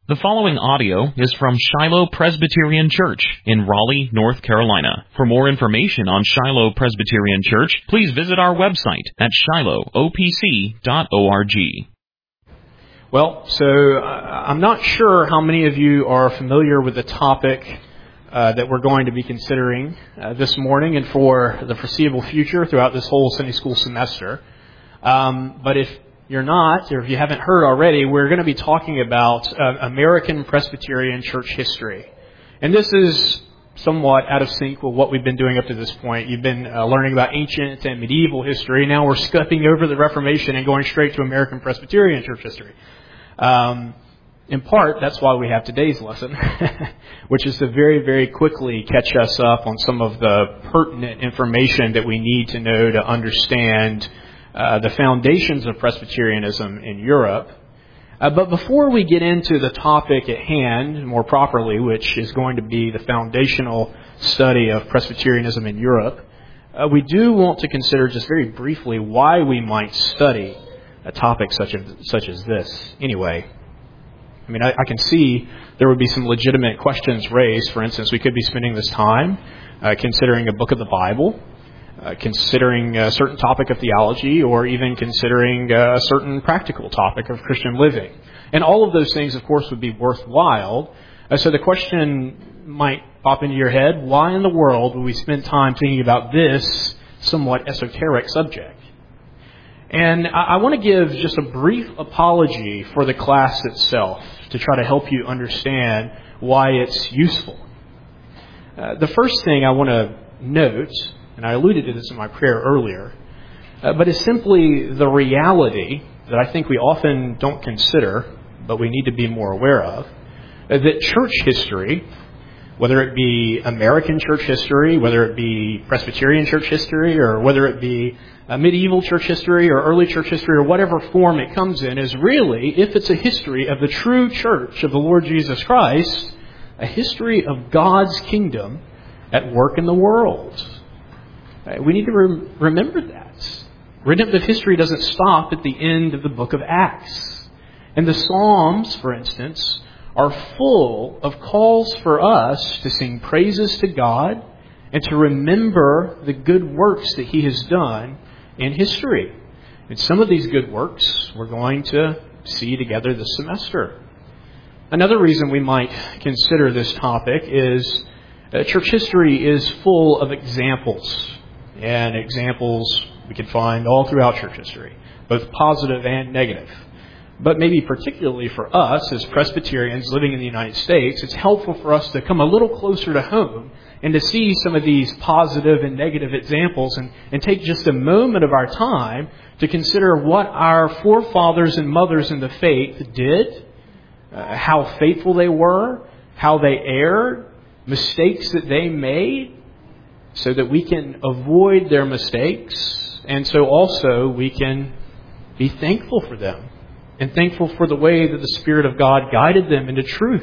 The following audio is from Shiloh Presbyterian Church in Raleigh, North Carolina. For more information on Shiloh Presbyterian Church, please visit our website at shilohopc.org. Well, I'm not sure how many of you are familiar with the topic that we're going to be considering this morning and for the foreseeable future throughout this whole Sunday school semester. But if you're not, or if you haven't heard already, we're going to be talking about American Presbyterian church history. And this is somewhat out of sync with what we've been doing up to this point. You've been learning about ancient and medieval history. Now we're skipping over the Reformation and going straight to American Presbyterian church history. In part, that's why we have today's lesson, which is to very, very quickly catch us up on some of the pertinent information that we need to know to understand the foundations of Presbyterianism in Europe. But before we get into the topic at hand more properly, which is going to be the foundational study of Presbyterianism in Europe, we do want to consider just very briefly why we might study a topic such as this. Anyway, I mean, I can see there would be some legitimate questions raised. For instance, we could be spending this time considering a book of the Bible, considering a certain topic of theology, or even considering a certain practical topic of Christian living. And all of those things, of course, would be worthwhile. So the question might pop into your head, why in the world would we spend time thinking about this somewhat esoteric subject? And I want to give just a brief apology for the class itself to try to help you understand why it's useful. The first thing I want to note, and I alluded to this in my prayer earlier, but it's simply the reality that I think we often don't consider, but we need to be more aware of, that church history, whether it be American church history, whether it be Presbyterian church history, or whether it be medieval church history or early church history, or whatever form it comes in, is really, if it's a history of the true church of the Lord Jesus Christ, a history of God's kingdom at work in the world. We need to remember that. Redemptive history doesn't stop at the end of the book of Acts. And the Psalms, for instance, are full of calls for us to sing praises to God and to remember the good works that He has done in history. And some of these good works we're going to see together this semester. Another reason we might consider this topic is church history is full of examples. And examples we can find all throughout church history, both positive and negative. But maybe particularly for us as Presbyterians living in the United States, it's helpful for us to come a little closer to home and to see some of these positive and negative examples and take just a moment of our time to consider what our forefathers and mothers in the faith did, how faithful they were, how they erred, mistakes that they made, so that we can avoid their mistakes, and so also we can be thankful for them and thankful for the way that the Spirit of God guided them into truth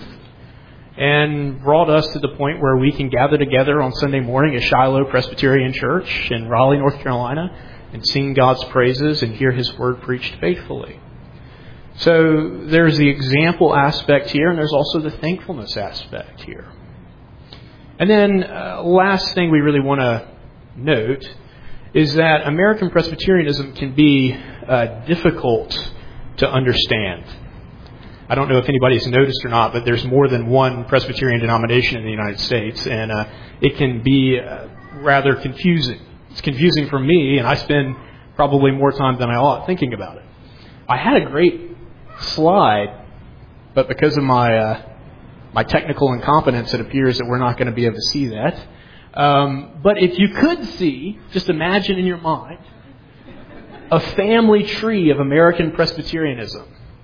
and brought us to the point where we can gather together on Sunday morning at Shiloh Presbyterian Church in Raleigh, North Carolina, and sing God's praises and hear His Word preached faithfully. So there's the example aspect here, and there's also the thankfulness aspect here. And then last thing we really want to note is that American Presbyterianism can be difficult to understand. I don't know if anybody's noticed or not, but there's more than one Presbyterian denomination in the United States, and it can be rather confusing. It's confusing for me, and I spend probably more time than I ought thinking about it. I had a great slide, but because of my technical incompetence, it appears that we're not going to be able to see that. But if you could see, just imagine in your mind, a family tree of American Presbyterianism.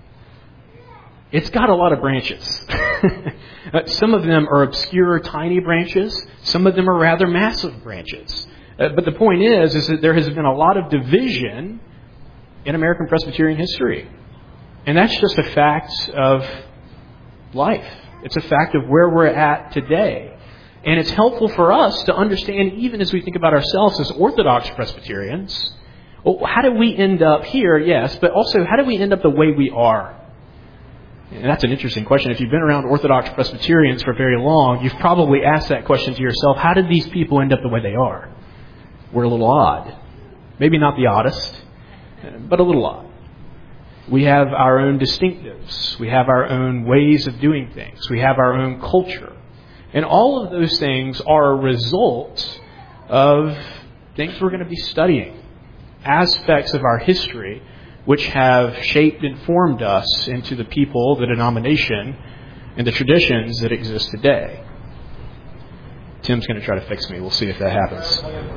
It's got a lot of branches. Some of them are obscure, tiny branches. Some of them are rather massive branches. But the point is that there has been a lot of division in American Presbyterian history. And that's just a fact of life. It's a fact of where we're at today. And it's helpful for us to understand, even as we think about ourselves as Orthodox Presbyterians, well, how did we end up here? Yes, but also how did we end up the way we are? And that's an interesting question. If you've been around Orthodox Presbyterians for very long, you've probably asked that question to yourself, how did these people end up the way they are? We're a little odd. Maybe not the oddest, but a little odd. We have our own distinctives. We have our own ways of doing things. We have our own culture. And all of those things are a result of things we're going to be studying. Aspects of our history which have shaped and formed us into the people, the denomination, and the traditions that exist today. Tim's going to try to fix me. We'll see if that happens.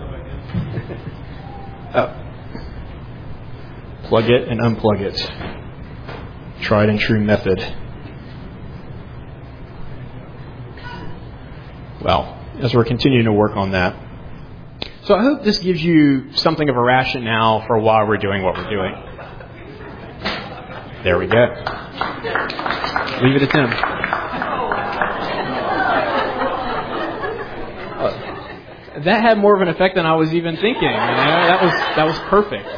Plug it and unplug it. Tried and true method. Well, as we're continuing to work on that. So I hope this gives you something of a rationale for why we're doing what we're doing. There we go. Leave it to Tim. That had more of an effect than I was even thinking. You know? That was perfect.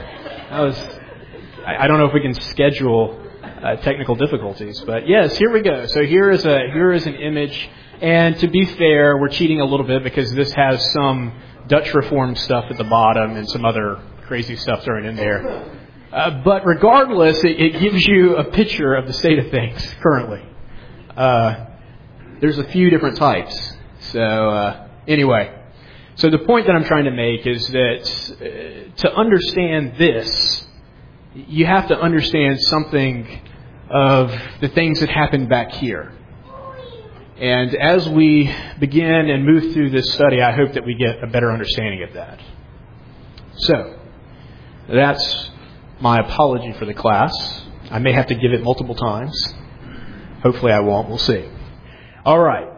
I don't know if we can schedule technical difficulties, but yes, here we go. So here is an image, and to be fair, we're cheating a little bit because this has some Dutch Reformed stuff at the bottom and some other crazy stuff thrown in there. But regardless, it gives you a picture of the state of things currently. There's a few different types. So anyway, so the point that I'm trying to make is that to understand this, you have to understand something of the things that happened back here. And as we begin and move through this study, I hope that we get a better understanding of that. So, that's my apology for the class. I may have to give it multiple times. Hopefully I won't. We'll see. All right.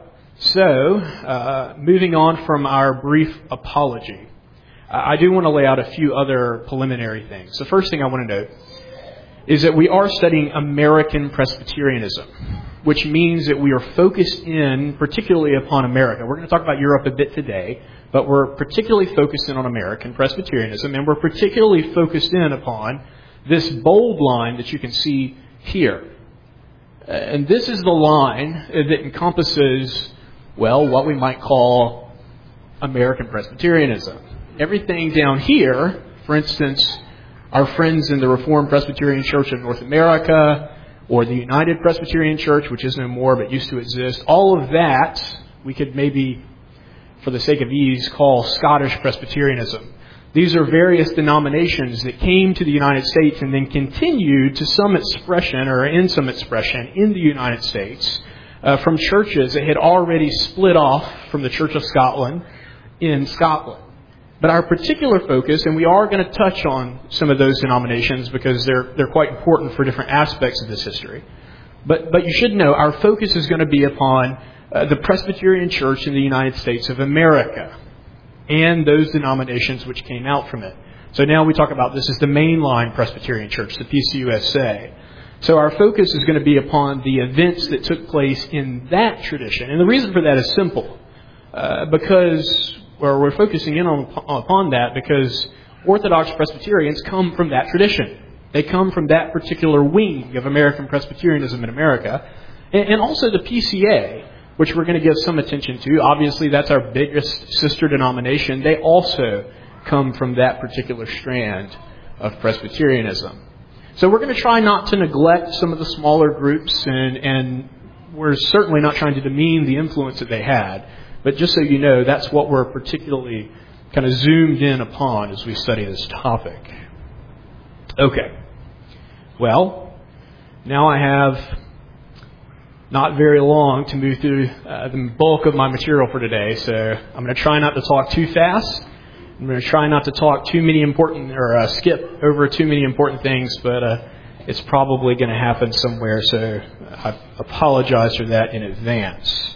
So, moving on from our brief apology, I do want to lay out a few other preliminary things. The first thing I want to note is that we are studying American Presbyterianism, which means that we are focused in particularly upon America. We're going to talk about Europe a bit today, but we're particularly focused in on American Presbyterianism, and we're particularly focused in upon this bold line that you can see here. And this is the line that encompasses, well, what we might call American Presbyterianism. Everything down here, for instance, our friends in the Reformed Presbyterian Church of North America, or the United Presbyterian Church, which is no more but used to exist, all of that we could maybe, for the sake of ease, call Scottish Presbyterianism. These are various denominations that came to the United States and then continued to some expression, or in some expression, in the United States from churches that had already split off from the Church of Scotland in Scotland. But our particular focus, and we are going to touch on some of those denominations because they're quite important for different aspects of this history. But you should know our focus is going to be upon the Presbyterian Church in the United States of America and those denominations which came out from it. So now we talk about this as the mainline Presbyterian Church, the PCUSA. So our focus is going to be upon the events that took place in that tradition. And the reason for that is simple. Because we're focusing in upon that because Orthodox Presbyterians come from that tradition. They come from that particular wing of American Presbyterianism in America. And also the PCA, which we're going to give some attention to. Obviously, that's our biggest sister denomination. They also come from that particular strand of Presbyterianism. So we're going to try not to neglect some of the smaller groups, and we're certainly not trying to demean the influence that they had. But just so you know, that's what we're particularly kind of zoomed in upon as we study this topic. Okay. Well, now I have not very long to move through the bulk of my material for today, so I'm going to try not to talk too fast. I'm going to try not to talk too many important, or skip over too many important things, but it's probably going to happen somewhere, so I apologize for that in advance.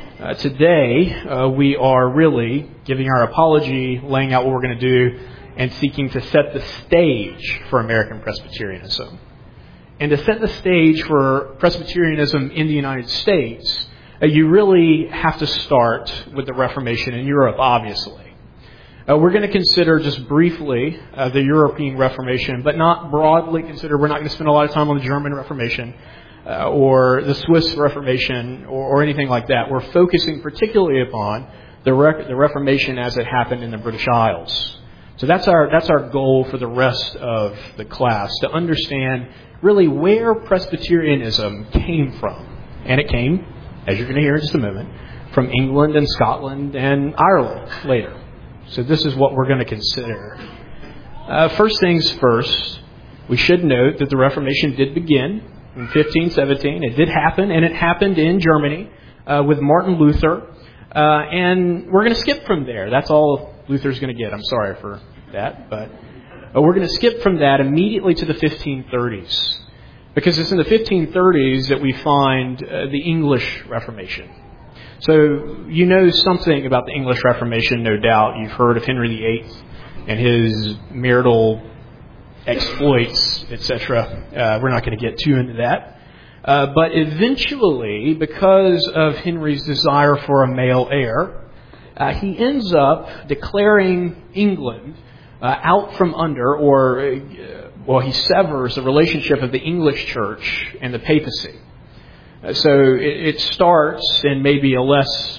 Today, we are really giving our apology, laying out what we're going to do, and seeking to set the stage for American Presbyterianism. And to set the stage for Presbyterianism in the United States, you really have to start with the Reformation in Europe, obviously. We're going to consider just briefly the European Reformation, but not broadly consider. We're not going to spend a lot of time on the German Reformation. or the Swiss Reformation or anything like that. We're focusing particularly upon the Reformation as it happened in the British Isles. So that's our goal for the rest of the class, to understand really where Presbyterianism came from. And it came, as you're going to hear in just a moment, from England and Scotland and Ireland later. So this is what we're going to consider. First things first, we should note that the Reformation did begin in 1517. It did happen, and it happened in Germany with Martin Luther. And we're going to skip from there. That's all Luther's going to get. I'm sorry for that. But we're going to skip from that immediately to the 1530s. Because it's in the 1530s that we find the English Reformation. So you know something about the English Reformation, no doubt. You've heard of Henry VIII and his marital exploits, etc. We're not going to get too into that. But eventually, because of Henry's desire for a male heir, he ends up declaring England out from under, he severs the relationship of the English church and the papacy. So it starts in maybe a less,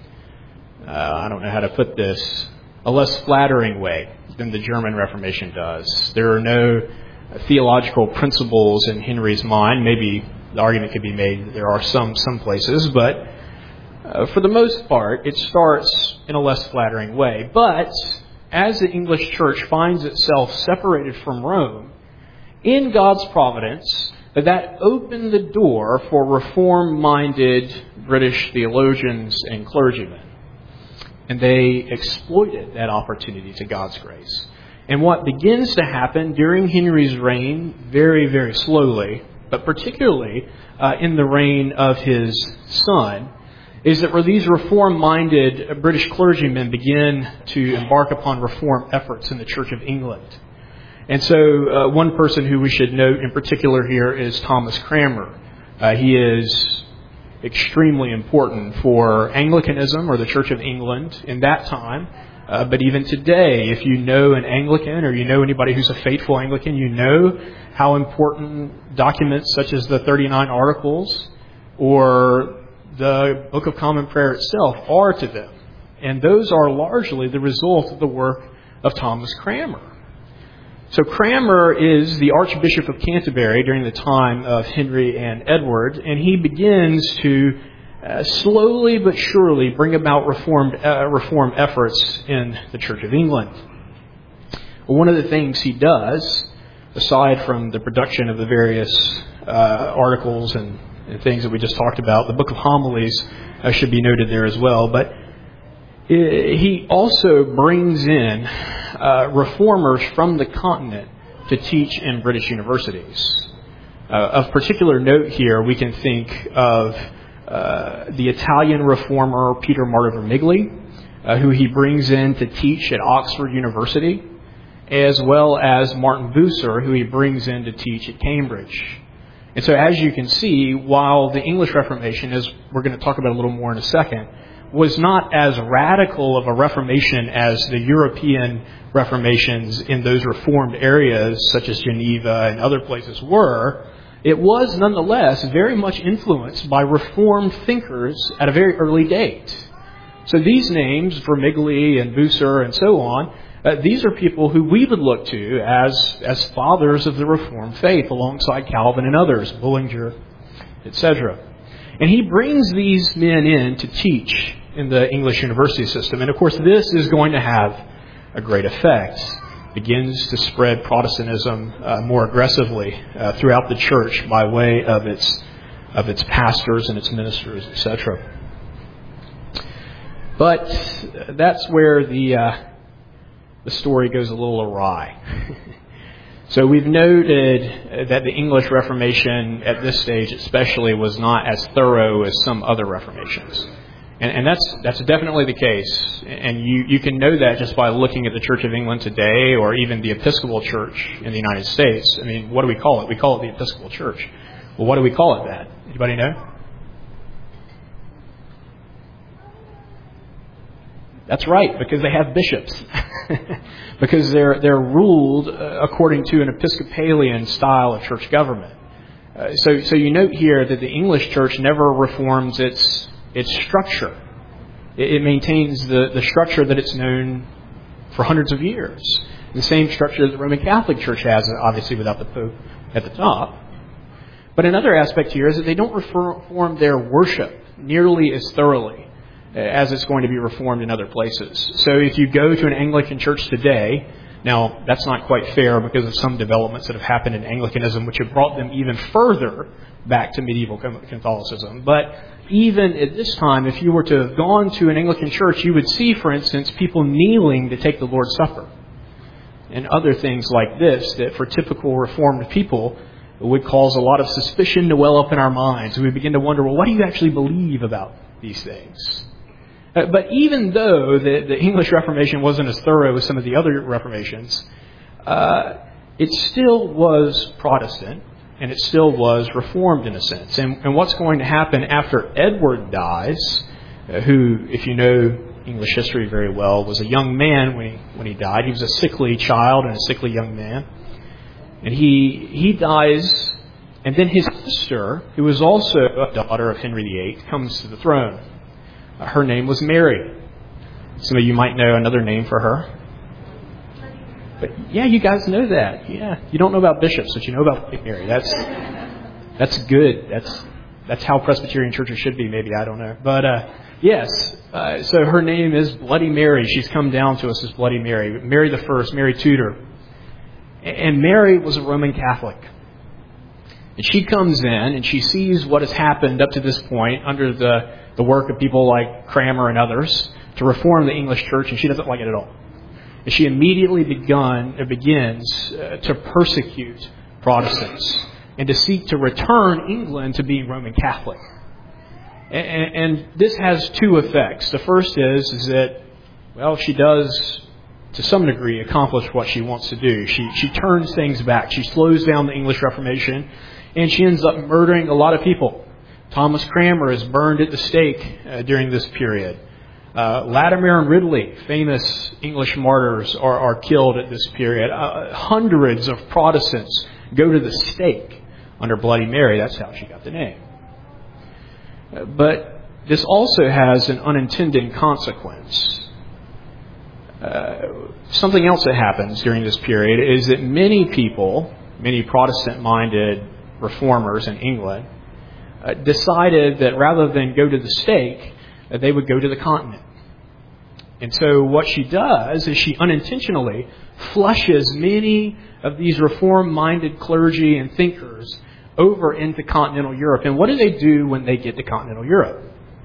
I don't know how to put this, a less flattering way than the German Reformation does. There are no theological principles in Henry's mind. Maybe the argument could be made that there are some places, but for the most part, it starts in a less flattering way. But as the English church finds itself separated from Rome, in God's providence, that opened the door for reform-minded British theologians and clergymen. And they exploited that opportunity to God's grace. And what begins to happen during Henry's reign, very, very slowly, but particularly in the reign of his son, is that where these reform-minded British clergymen begin to embark upon reform efforts in the Church of England. And so one person who we should note in particular here is Thomas Cranmer. He is extremely important for Anglicanism, or the Church of England, in that time. But even today, if you know an Anglican or you know anybody who's a faithful Anglican, you know how important documents such as the 39 Articles or the Book of Common Prayer itself are to them. And those are largely the result of the work of Thomas Cranmer. So Cranmer is the Archbishop of Canterbury during the time of Henry and Edward, and he begins to slowly but surely bring about reform efforts in the Church of England. Well, one of the things he does, aside from the production of the various articles and things that we just talked about, the Book of Homilies should be noted there as well, but he also brings in reformers from the continent to teach in British universities. Of particular note here, we can think of the Italian reformer Peter Martyr Vermigli, who he brings in to teach at Oxford University, as well as Martin Bucer, who he brings in to teach at Cambridge. And so as you can see, while the English Reformation, as we're going to talk about a little more in a second, was not as radical of a Reformation as the European Reformations in those reformed areas, such as Geneva and other places were, it was nonetheless very much influenced by Reformed thinkers at a very early date. So these names, Vermigli and Bucer and so on, these are people who we would look to as fathers of the Reformed faith, alongside Calvin and others, Bullinger, etc. And he brings these men in to teach in the English university system. And of course, this is going to have a great effect. Begins to spread Protestantism more aggressively throughout the church by way of its pastors and its ministers, etc. But that's where the story goes a little awry. So we've noted that the English Reformation at this stage especially was not as thorough as some other Reformations. And that's definitely the case. And you can know that just by looking at the Church of England today, or even the Episcopal Church in the United States. I mean, what do we call it? We call it the Episcopal Church. Well, what do we call it that? Anybody know? That's right, because they have bishops. Because they're ruled according to an Episcopalian style of church government. So you note here that the English church never reforms its structure. It maintains the structure that it's known for hundreds of years. The same structure that the Roman Catholic Church has, obviously without the Pope at the top. But another aspect here is that they don't reform their worship nearly as thoroughly as it's going to be reformed in other places. So if you go to an Anglican church today, now that's not quite fair because of some developments that have happened in Anglicanism which have brought them even further back to medieval Catholicism. But even at this time, if you were to have gone to an Anglican church, you would see, for instance, people kneeling to take the Lord's Supper and other things like this that for typical Reformed people would cause a lot of suspicion to well up in our minds. We begin to wonder, well, what do you actually believe about these things? But even though the English Reformation wasn't as thorough as some of the other Reformations, it still was Protestant, and it still was Reformed in a sense. And what's going to happen after Edward dies, who, if you know English history very well, was a young man when he died. He was a sickly child and a sickly young man. And he dies, and then his sister, who was also a daughter of Henry VIII, comes to the throne. Her name was Mary. Some of you might know another name for her. But yeah, you guys know that. Yeah, you don't know about bishops, but you know about Mary. That's good. That's how Presbyterian churches should be. Maybe, I don't know. But yes, so her name is Bloody Mary. She's come down to us as Bloody Mary. Mary the First, Mary Tudor, and Mary was a Roman Catholic. And she comes in and she sees what has happened up to this point under the work of people like Cranmer and others to reform the English church, and she doesn't like it at all. And she immediately begins to persecute Protestants and to seek to return England to being Roman Catholic. And this has two effects. The first is that, well, she does, to some degree, accomplish what she wants to do. She turns things back. She slows down the English Reformation, and she ends up murdering a lot of people. Thomas Cranmer is burned at the stake during this period. Latimer and Ridley, famous English martyrs, are killed at this period. Hundreds of Protestants go to the stake under Bloody Mary. That's how she got the name. But this also has an unintended consequence. Something else that happens during this period is that many people, many Protestant-minded reformers in England, decided that rather than go to the stake, they would go to the continent. And so what she does is she unintentionally flushes many of these reform-minded clergy and thinkers over into continental Europe. And what do when they get to continental Europe?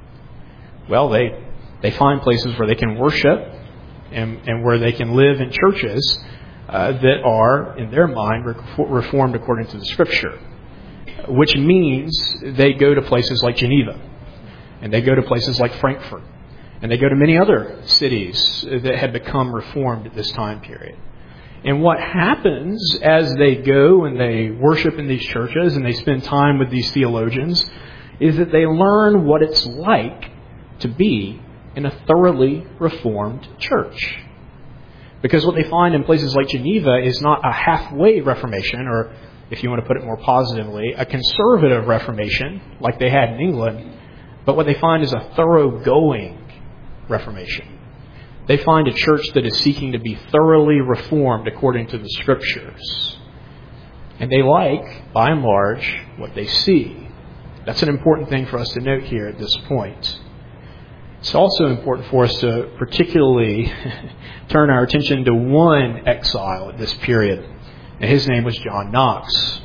Well, they find places where they can worship and where they can live in churches that are, in their mind, reformed according to the Scripture. Which means they go to places like Geneva, and they go to places like Frankfurt, and they go to many other cities that had become reformed at this time period. And what happens as they go and they worship in these churches and they spend time with these theologians is that they learn what it's like to be in a thoroughly reformed church. Because what they find in places like Geneva is not a halfway Reformation, or if you want to put it more positively, a conservative Reformation like they had in England, but what they find is a thoroughgoing Reformation. They find a church that is seeking to be thoroughly reformed according to the Scriptures. And they like, by and large, what they see. That's an important thing for us to note here at this point. It's also important for us to particularly turn our attention to one exile at this period. And his name was John Knox.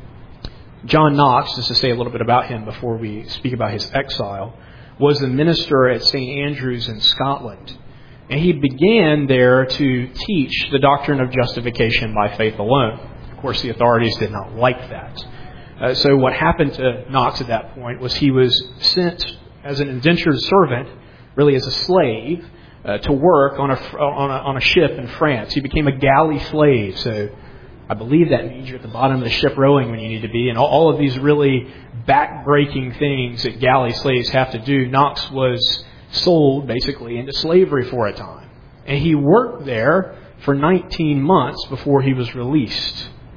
John Knox, just to say a little bit about him before we speak about his exile, was a minister at St. Andrews in Scotland. And he began there to teach the doctrine of justification by faith alone. Of course, the authorities did not like that. So what happened to Knox at that point was he was sent as an indentured servant, really as a slave, to work on a ship in France. He became a galley slave. So I believe that means you're at the bottom of the ship rowing when you need to be. And all of these really back-breaking things that galley slaves have to do. Knox was sold basically into slavery for a time. And he worked there for 19 months before he was released.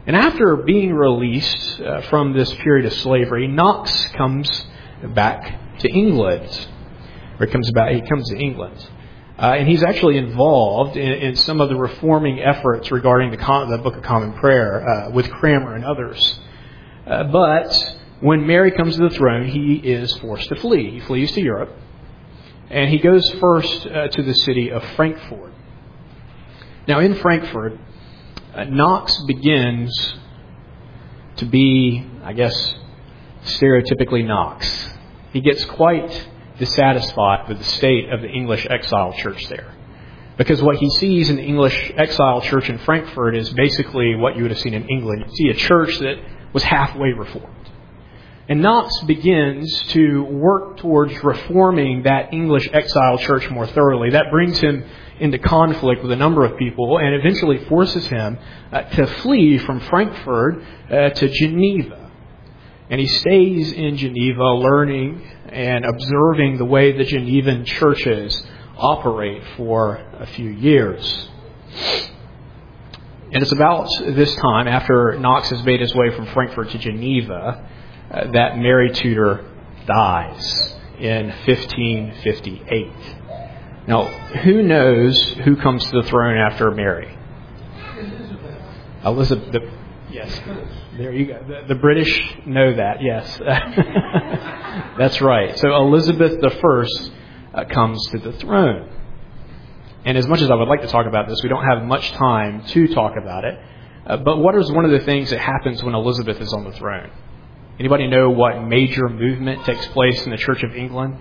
And after being released from this period of slavery, Knox comes back to England. Or he comes to England. And he's actually involved in some of the reforming efforts regarding the Book of Common Prayer with Cranmer and others. But when Mary comes to the throne, he is forced to flee. He flees to Europe. And he goes first to the city of Frankfurt. Now in Frankfurt, Knox begins to be, I guess, stereotypically Knox. He gets quite dissatisfied with the state of the English exile church there. Because what he sees in the English exile church in Frankfurt is basically what you would have seen in England. You see a church that was halfway reformed. And Knox begins to work towards reforming that English exile church more thoroughly. That brings him into conflict with a number of people and eventually forces him to flee from Frankfurt to Geneva. And he stays in Geneva learning and observing the way the Genevan churches operate for a few years. And it's about this time, after Knox has made his way from Frankfurt to Geneva, that Mary Tudor dies in 1558. Now, who knows who comes to the throne after Mary? Elizabeth. Yes. There you go. The British know that, yes. That's right. So Elizabeth I comes to the throne. And as much as I would like to talk about this, we don't have much time to talk about it. But what is one of the things that happens when Elizabeth is on the throne? Anybody know what major movement takes place in the Church of England?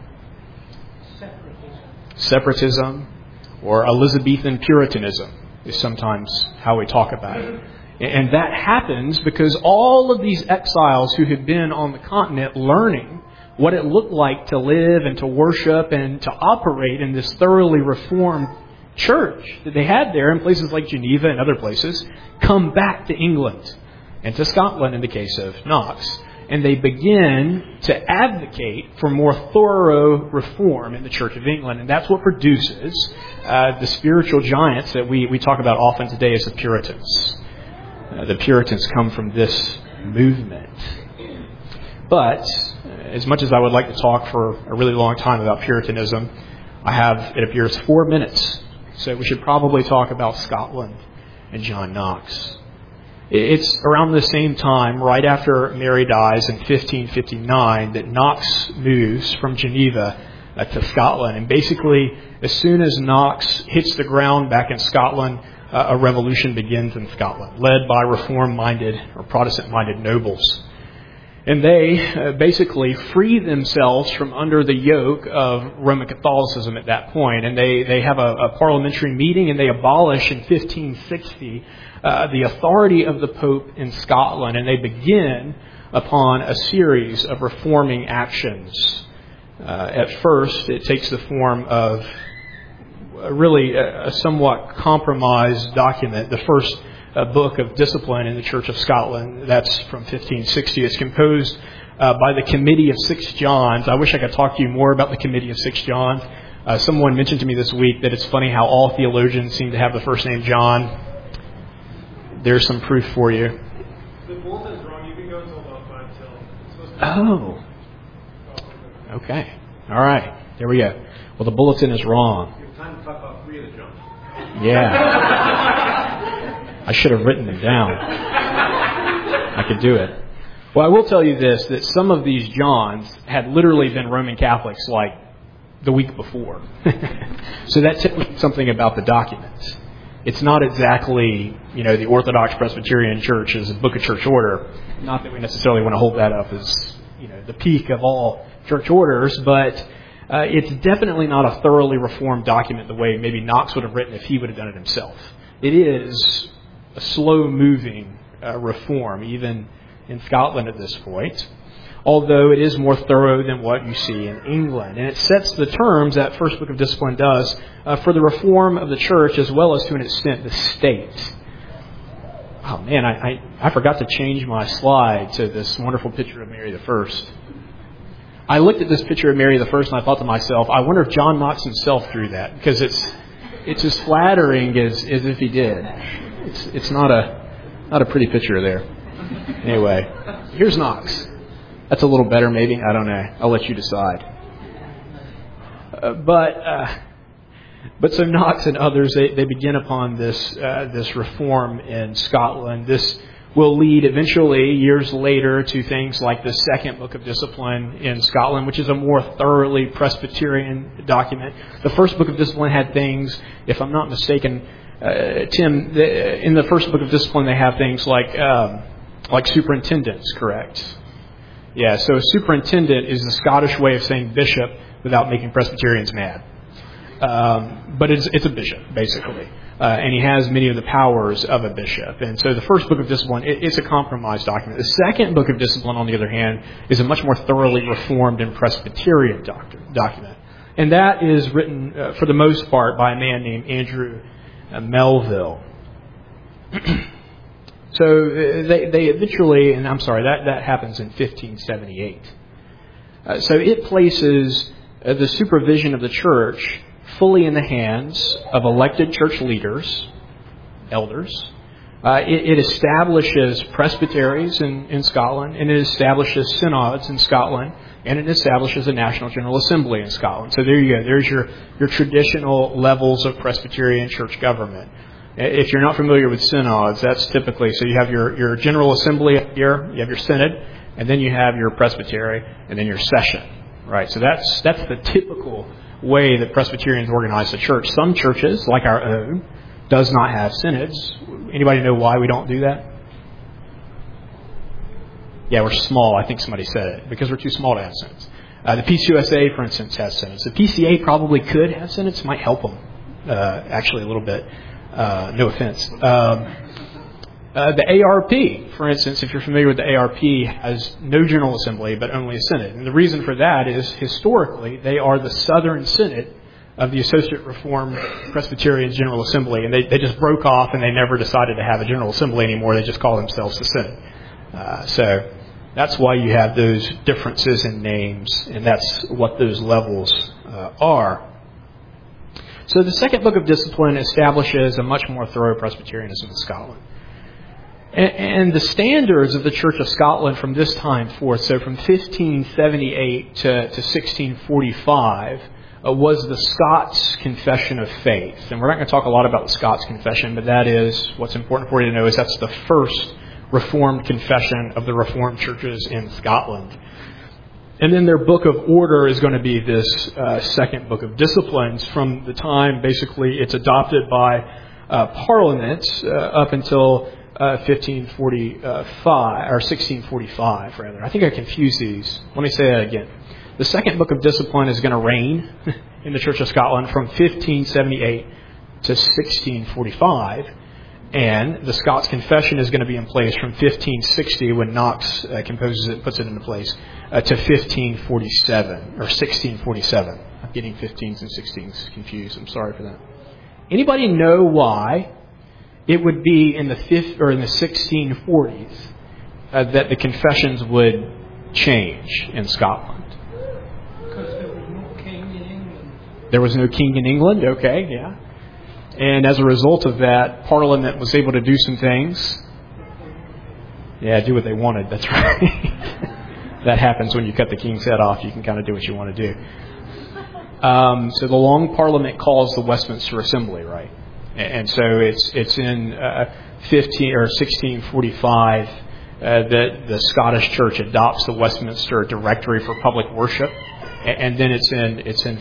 Separatism, or Elizabethan Puritanism is sometimes how we talk about it. And that happens because all of these exiles who had been on the continent learning what it looked like to live and to worship and to operate in this thoroughly reformed church that they had there in places like Geneva and other places, come back to England and to Scotland in the case of Knox. And they begin to advocate for more thorough reform in the Church of England. And that's what produces the spiritual giants that we talk about often today as the Puritans. The Puritans come from this movement. But as much as I would like to talk for a really long time about Puritanism, I have, it appears, 4 minutes. So we should probably talk about Scotland and John Knox. It's around the same time, right after Mary dies in 1559, that Knox moves from Geneva to Scotland. And basically, as soon as Knox hits the ground back in Scotland, a revolution begins in Scotland, led by Reform-minded or Protestant-minded nobles. And they basically free themselves from under the yoke of Roman Catholicism at that point. And they have a parliamentary meeting, and they abolish in 1560 the authority of the Pope in Scotland. And they begin upon a series of reforming actions. At first, it takes the form of really a somewhat compromised document, the first book of discipline in the Church of Scotland. That's from 1560. It's composed by the Committee of 6 Johns. I wish I could talk to you more about the Committee of 6 Johns. Someone mentioned to me this week that it's funny how all theologians seem to have the first name John. There's some proof for you. The bulletin's wrong. You can go until about 5 till. Oh. Okay. All right. There we go. Well, the bulletin is wrong. You have time to talk about 3 of the Johns. Yeah. I should have written them down. I could do it. Well, I will tell you this, that some of these Johns had literally been Roman Catholics like the week before. So that tells me something about the documents. It's not exactly, the Orthodox Presbyterian Church is a book of church order. Not that we necessarily want to hold that up as, the peak of all church orders, but it's definitely not a thoroughly reformed document the way maybe Knox would have written if he would have done it himself. It is a slow-moving reform, even in Scotland at this point, although it is more thorough than what you see in England. And it sets the terms, that first book of discipline does, for the reform of the church as well as, to an extent, the state. Oh, man, I forgot to change my slide to this wonderful picture of Mary I. I looked at this picture of Mary I and I thought to myself, I wonder if John Knox himself drew that, because it's as flattering as if he did. It's not a Not a pretty picture there. Anyway, here's Knox. That's a little better, maybe. I don't know. I'll let you decide. But so Knox and others, they begin upon this reform in Scotland. This will lead eventually, years later, to things like the Second Book of Discipline in Scotland, which is a more thoroughly Presbyterian document. The First Book of Discipline had things, if I'm not mistaken, Tim, in the First Book of Discipline they have things like superintendents, correct? Yeah, so a superintendent is the Scottish way of saying bishop without making Presbyterians mad. But it's a bishop, basically. And he has many of the powers of a bishop. And so the First Book of Discipline, it's a compromised document. The Second Book of Discipline, on the other hand, is a much more thoroughly reformed and Presbyterian document. And that is written, for the most part, by a man named Andrew Melville. So they eventually, and I'm sorry, that happens in 1578. So it places the supervision of the church fully in the hands of elected church leaders, elders. It establishes presbyteries in Scotland, and it establishes synods in Scotland, and it establishes a National General Assembly in Scotland. So there you go. There's your traditional levels of Presbyterian church government. If you're not familiar with synods, that's typically, so you have your General Assembly up here, you have your synod, and then you have your presbytery, and then your session. Right? So that's the typical way that Presbyterians organize the church. Some churches, like our own, does not have synods. Anybody know why we don't do that? Yeah, we're small. I think somebody said it. Because we're too small to have synods. The PCUSA, for instance, has synods. The PCA probably could have synods. Might help them, actually, a little bit. No offense. The ARP, for instance, if you're familiar with the ARP, has no General Assembly, but only a Synod. And the reason for that is, historically, they are the Southern Synod of the Associate Reformed Presbyterian General Assembly. And they just broke off, and they never decided to have a General Assembly anymore. They just call themselves the Synod. So that's why you have those differences in names, and that's what those levels are. So the Second Book of Discipline establishes a much more thorough Presbyterianism in Scotland. And the standards of the Church of Scotland from this time forth, so from 1578 to 1645, was the Scots Confession of Faith. And we're not going to talk a lot about the Scots Confession, but that is, what's important for you to know is that's the first Reformed confession of the Reformed churches in Scotland. And then their book of order is going to be this Second Book of Disciplines from the time, basically, it's adopted by Parliament up until 1645, rather. I think I confused these. Let me say that again. The Second Book of Discipline is going to reign in the Church of Scotland from 1578 to 1645. And the Scots Confession is going to be in place from 1560, when Knox composes it, puts it into place, to 1547, or 1647. I'm getting 15s and 16s confused. I'm sorry for that. Anybody know why it would be in the 1640s that the confessions would change in Scotland? Because there was no king in England. There was no king in England? Okay, yeah. And as a result of that, Parliament was able to do some things. Yeah, do what they wanted. That's right. That happens when you cut the king's head off. You can kind of do what you want to do. So the Long Parliament calls the Westminster Assembly, right? And so it's in 1645 that the Scottish Church adopts the Westminster Directory for Public Worship, and then it's in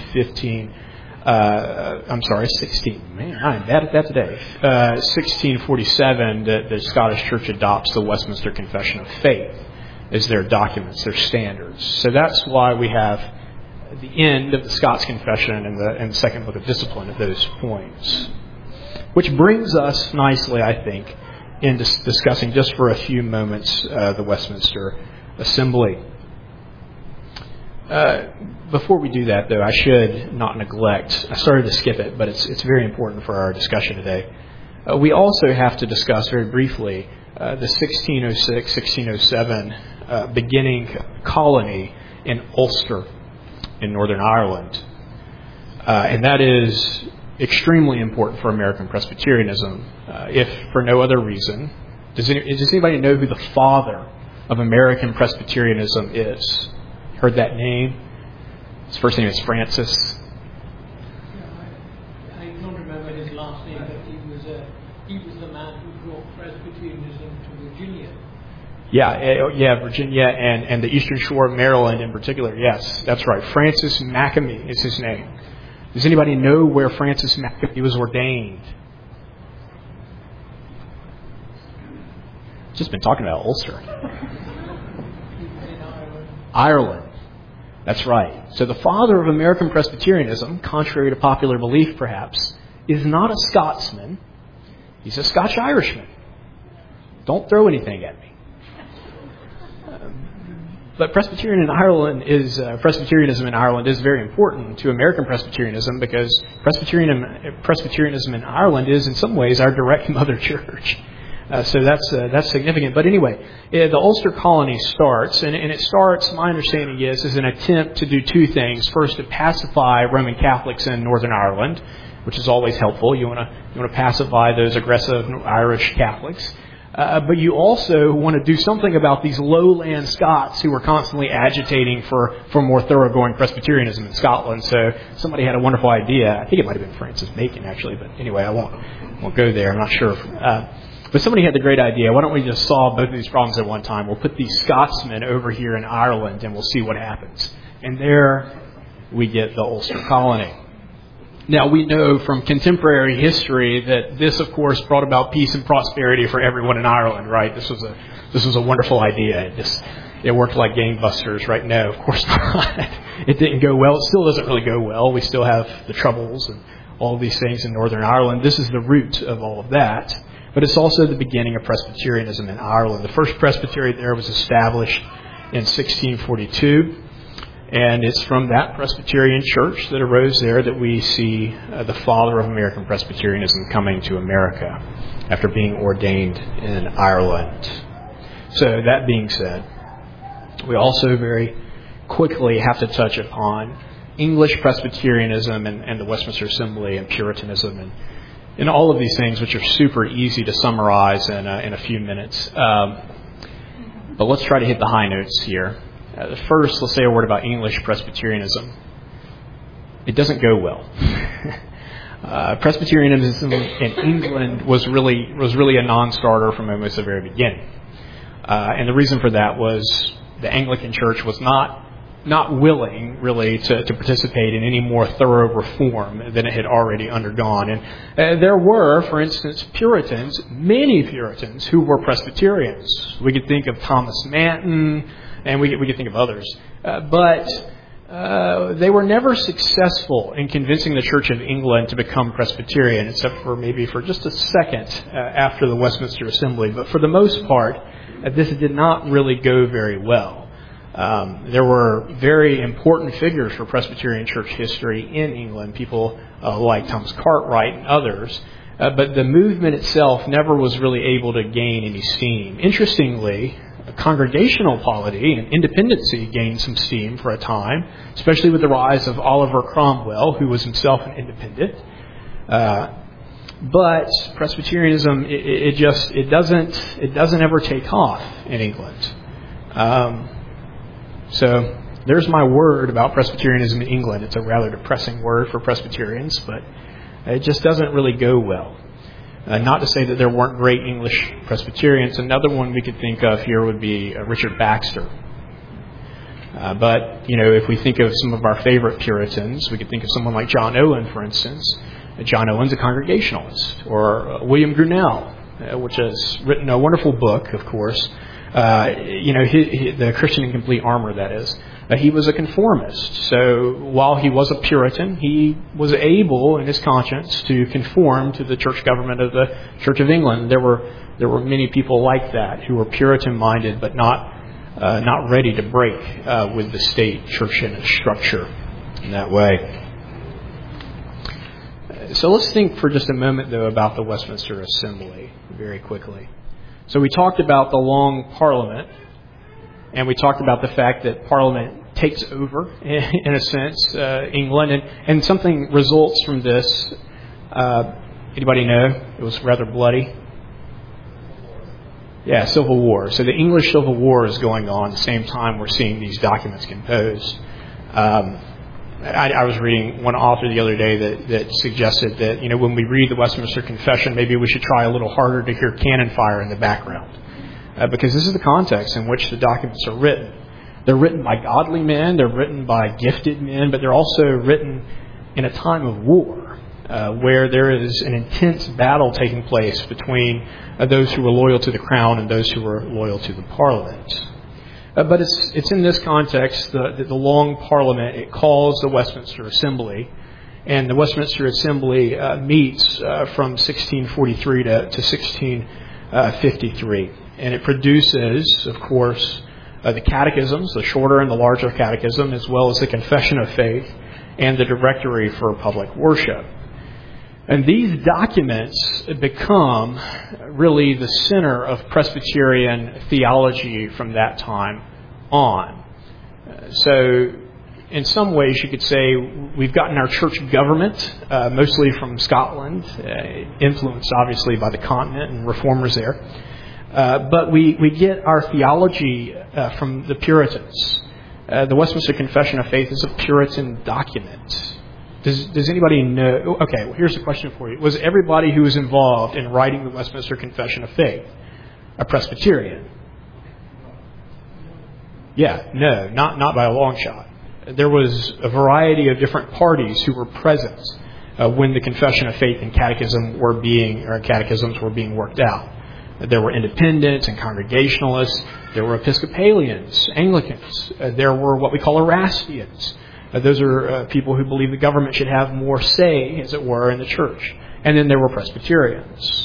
16. Man, I'm bad at that today. 1647, the Scottish Church adopts the Westminster Confession of Faith as their documents, their standards. So that's why we have the end of the Scots Confession and the Second Book of Discipline at those points. Which brings us nicely, I think, into discussing just for a few moments the Westminster Assembly. Before we do that, though, I should not neglect, I started to skip it, but it's very important for our discussion today. We also have to discuss very briefly the 1606-1607 beginning colony in Ulster in Northern Ireland. And that is extremely important for American Presbyterianism, if for no other reason Does anybody know who the father of American Presbyterianism is? Heard that name? His first name is Francis. I don't remember his last name, but he was the man who brought Presbyterianism to Virginia. Yeah, Virginia and the Eastern Shore of Maryland in particular. Yes, that's right. Francis Makemie is his name. Does anybody know where Francis Makemie was ordained? Just been talking about Ulster. Ireland. That's right. So the father of American Presbyterianism, contrary to popular belief perhaps, is not a Scotsman. He's a Scotch-Irishman. Don't throw anything at me. But Presbyterianism in Ireland is very important to American Presbyterianism because Presbyterianism in Ireland is in some ways our direct mother church. So that's significant. But anyway, the Ulster colony starts, and it starts, my understanding is an attempt to do two things. First, to pacify Roman Catholics in Northern Ireland, which is always helpful. You want to pacify those aggressive Irish Catholics. But you also want to do something about these lowland Scots who were constantly agitating for more thoroughgoing Presbyterianism in Scotland. So somebody had a wonderful idea. I think it might have been Francis Bacon, actually. But anyway, I won't go there. I'm not sure. But somebody had the great idea. Why don't we just solve both of these problems at one time? We'll put these Scotsmen over here in Ireland, and we'll see what happens. And there we get the Ulster colony. Now, we know from contemporary history that this, of course, brought about peace and prosperity for everyone in Ireland, right? This was a wonderful idea. It worked like gangbusters, right? No, of course not. It didn't go well. It still doesn't really go well. We still have the Troubles and all of these things in Northern Ireland. This is the root of all of that. But it's also the beginning of Presbyterianism in Ireland. The first presbytery there was established in 1642. And it's from that Presbyterian church that arose there that we see the father of American Presbyterianism coming to America after being ordained in Ireland. So that being said, we also very quickly have to touch upon English Presbyterianism and the Westminster Assembly and Puritanism and all of these things, which are super easy to summarize in a few minutes. But let's try to hit the high notes here. First, let's say a word about English Presbyterianism. It doesn't go well. Presbyterianism in England was really a non-starter from almost the very beginning. And the reason for that was the Anglican Church was not willing, really, to participate in any more thorough reform than it had already undergone. And there were, for instance, Puritans, many Puritans, who were Presbyterians. We could think of Thomas Manton, and we could think of others. But they were never successful in convincing the Church of England to become Presbyterian, except for maybe for just a second after the Westminster Assembly. But for the most part, this did not really go very well. There were very important figures for Presbyterian church history in England, people like Thomas Cartwright and others. But the movement itself never was really able to gain any steam. Interestingly, congregational polity and independency gained some steam for a time, especially with the rise of Oliver Cromwell, who was himself an independent. But Presbyterianism, it doesn't ever take off in England. So there's my word about Presbyterianism in England. It's a rather depressing word for Presbyterians, but it just doesn't really go well. Not to say that there weren't great English Presbyterians. Another one we could think of here would be Richard Baxter. But, if we think of some of our favorite Puritans, we could think of someone like John Owen, for instance. John Owen's a Congregationalist. Or William Grinnell, which has written a wonderful book, of course. The Christian in Complete Armor, that is. He was a conformist. So while he was a Puritan, he was able in his conscience to conform to the church government of the Church of England. There were many people like that who were Puritan-minded but not ready to break with the state church and its structure in that way. So let's think for just a moment, though, about the Westminster Assembly very quickly. So we talked about the long Parliament, and we talked about the fact that Parliament takes over, in a sense, England, and something results from this. Anybody know? It was rather bloody. Yeah, Civil War. So the English Civil War is going on at the same time we're seeing these documents composed. I was reading one author the other day that suggested that, when we read the Westminster Confession, maybe we should try a little harder to hear cannon fire in the background. Because this is the context in which the documents are written. They're written by godly men, they're written by gifted men, but they're also written in a time of war, where there is an intense battle taking place between those who were loyal to the crown and those who were loyal to the Parliament. But it's in this context, the long Parliament, it calls the Westminster Assembly, and the Westminster Assembly meets from 1643 to 1653. And it produces, of course, the catechisms, the shorter and the larger catechism, as well as the Confession of Faith and the Directory for Public Worship. And these documents become really the center of Presbyterian theology from that time on. So in some ways you could say we've gotten our church government mostly from Scotland, influenced obviously by the continent and reformers there. But we get our theology from the Puritans. The Westminster Confession of Faith is a Puritan document. Does anybody know? Okay, well, here's a question for you. Was everybody who was involved in writing the Westminster Confession of Faith a Presbyterian? Yeah, no, not by a long shot. There was a variety of different parties who were present when the Confession of Faith and catechisms were being worked out. There were independents and Congregationalists. There were Episcopalians, Anglicans. There were what we call Erastians. Those are people who believe the government should have more say, as it were, in the church. And then there were Presbyterians.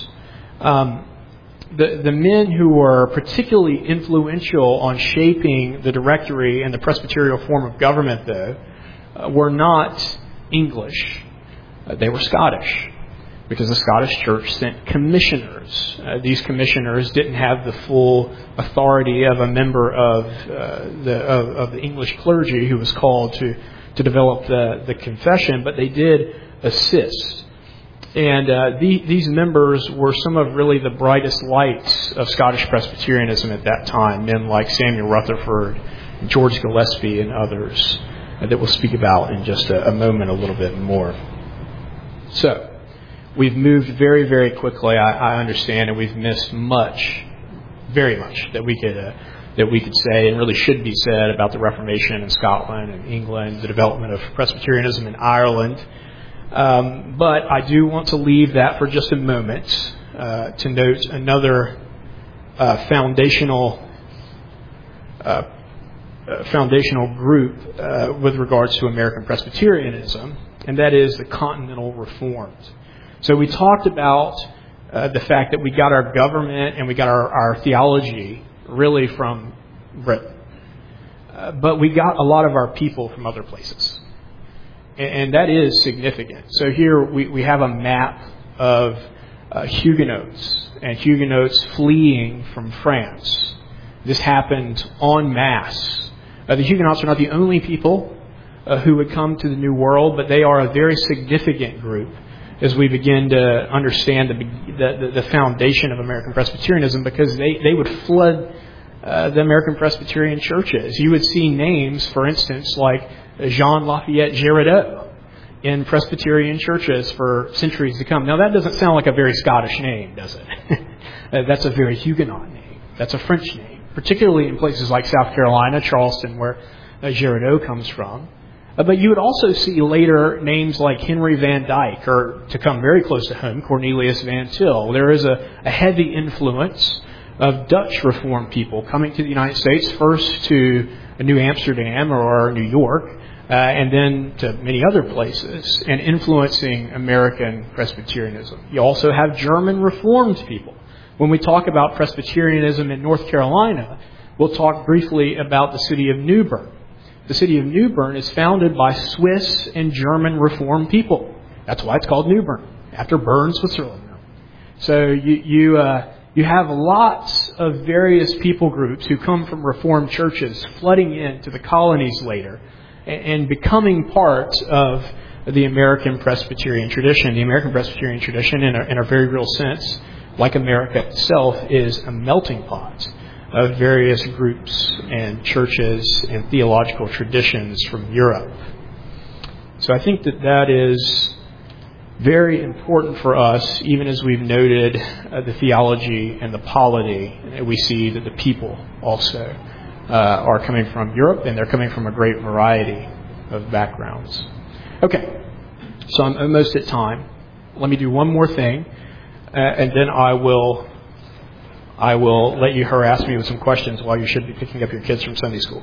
The men who were particularly influential on shaping the Directory and the Presbyterial form of government, though, were not English. They were Scottish, because the Scottish Church sent commissioners. These commissioners didn't have the full authority of a member of the English clergy who was called to develop the confession, but they did assist. And these members were some of really the brightest lights of Scottish Presbyterianism at that time, men like Samuel Rutherford, George Gillespie, and others that we'll speak about in just a moment a little bit more. So, we've moved very, very quickly, I understand, and we've missed much, very much, that we could say and really should be said about the Reformation in Scotland and England, the development of Presbyterianism in Ireland. But I do want to leave that for just a moment to note another foundational group with regards to American Presbyterianism, and that is the Continental Reformed. So we talked about the fact that we got our government and we got our theology really from Britain. But we got a lot of our people from other places. And that is significant. So here we have a map of Huguenots and Huguenots fleeing from France. This happened en masse. The Huguenots are not the only people who would come to the New World, but they are a very significant group as we begin to understand the foundation of American Presbyterianism, because they would flood the American Presbyterian churches. You would see names, for instance, like Jean Lafayette Girardeau in Presbyterian churches for centuries to come. Now, that doesn't sound like a very Scottish name, does it? That's a very Huguenot name. That's a French name, particularly in places like South Carolina, Charleston, where Girardeau comes from. But you would also see later names like Henry Van Dyke, or to come very close to home, Cornelius Van Til. There is a heavy influence of Dutch Reformed people coming to the United States, first to New Amsterdam or New York, and then to many other places, and influencing American Presbyterianism. You also have German Reformed people. When we talk about Presbyterianism in North Carolina, we'll talk briefly about the city of New Bern. The city of New Bern is founded by Swiss and German Reformed people. That's why it's called New Bern, after Bern, Switzerland. So you have lots of various people groups who come from Reformed churches flooding into the colonies later and becoming part of the American Presbyterian tradition. The American Presbyterian tradition, in a very real sense, like America itself, is a melting pot of various groups and churches and theological traditions from Europe. So I think that is very important for us, even as we've noted the theology and the polity. We see that the people also are coming from Europe, and they're coming from a great variety of backgrounds. Okay, so I'm almost at time. Let me do one more thing, and then I will let you harass me with some questions while you should be picking up your kids from Sunday school.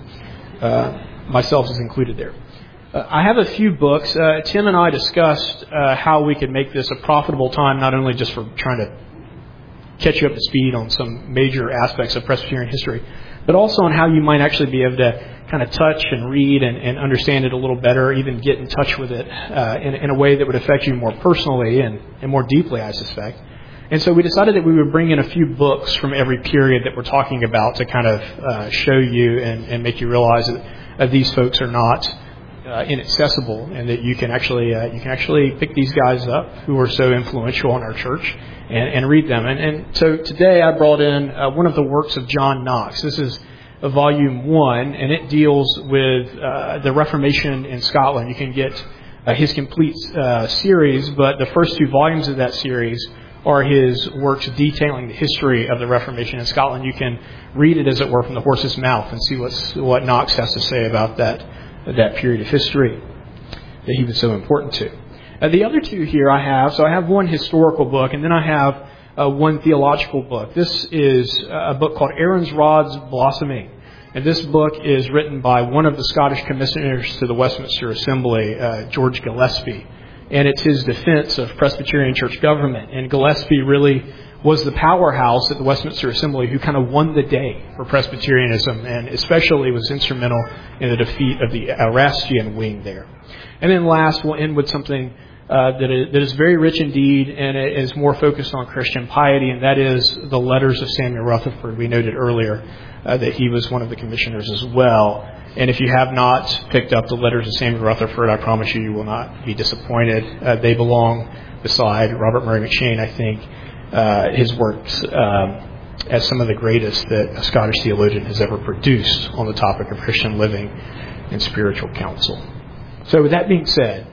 Myself is included there. I have a few books. Tim and I discussed how we could make this a profitable time, not only just for trying to catch you up to speed on some major aspects of Presbyterian history, but also on how you might actually be able to kind of touch and read and understand it a little better, even get in touch with it in a way that would affect you more personally and more deeply, I suspect. And so we decided that we would bring in a few books from every period that we're talking about to kind of show you and make you realize that these folks are not inaccessible, and that you can actually pick these guys up who are so influential in our church and read them. And so today I brought in one of the works of John Knox. This is volume 1, and it deals with the Reformation in Scotland. You can get his complete series, but the first 2 volumes of that series are his works detailing the history of the Reformation in Scotland. You can read it, as it were, from the horse's mouth and see what Knox has to say about that period of history that he was so important to. The other 2 here I have one historical book, and then I have one theological book. This is a book called Aaron's Rod's Blossoming. And this book is written by one of the Scottish commissioners to the Westminster Assembly, George Gillespie. And it's his defense of Presbyterian church government. And Gillespie really was the powerhouse at the Westminster Assembly who kind of won the day for Presbyterianism, and especially was instrumental in the defeat of the Erastian wing there. And then last, we'll end with something that is very rich indeed, and it is more focused on Christian piety, and that is the letters of Samuel Rutherford. We noted earlier that he was one of the commissioners as well. And if you have not picked up the letters of Samuel Rutherford, I promise you will not be disappointed. They belong beside Robert Murray McCheyne, I think, his works as some of the greatest that a Scottish theologian has ever produced on the topic of Christian living and spiritual counsel. So with that being said,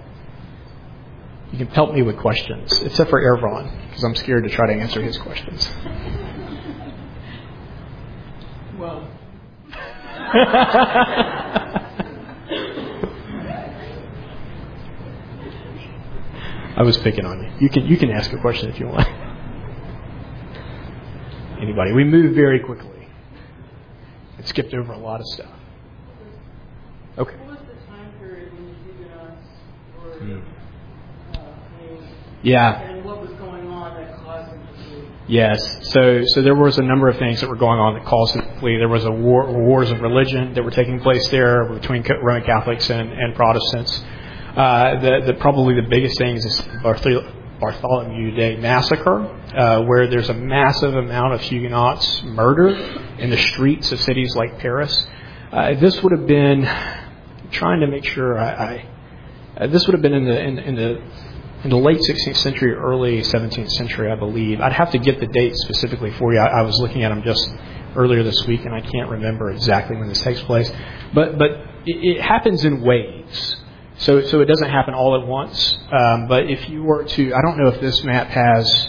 you can pelt me with questions, except for Ervron, because I'm scared to try to answer his questions. Well, I was picking on you. You can ask a question if you want. Anybody? We moved very quickly. It skipped over a lot of stuff. Okay. What was the time period when the Huguenots were Yeah. and what was going on that caused them to flee? Yes. So there was a number of things that were going on that caused them to flee. There was wars of religion that were taking place there between Roman Catholics and Protestants. Probably the biggest thing is this Bartholomew Day massacre, where there's a massive amount of Huguenots murdered in the streets of cities like Paris. This would have been, I'm trying to make sure this would have been in the late 16th century, early 17th century, I believe. I'd have to get the date specifically for you. I was looking at them just earlier this week, and I can't remember exactly when this takes place. But it happens in waves. So it doesn't happen all at once. But if you were to, I don't know if this map has,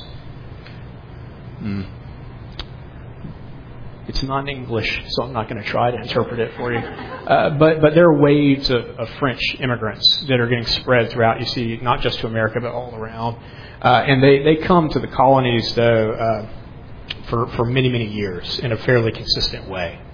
it's not in English, so I'm not going to try to interpret it for you. But there are waves of French immigrants that are getting spread throughout. You see, not just to America, but all around. And they come to the colonies, though, for many, many years in a fairly consistent way.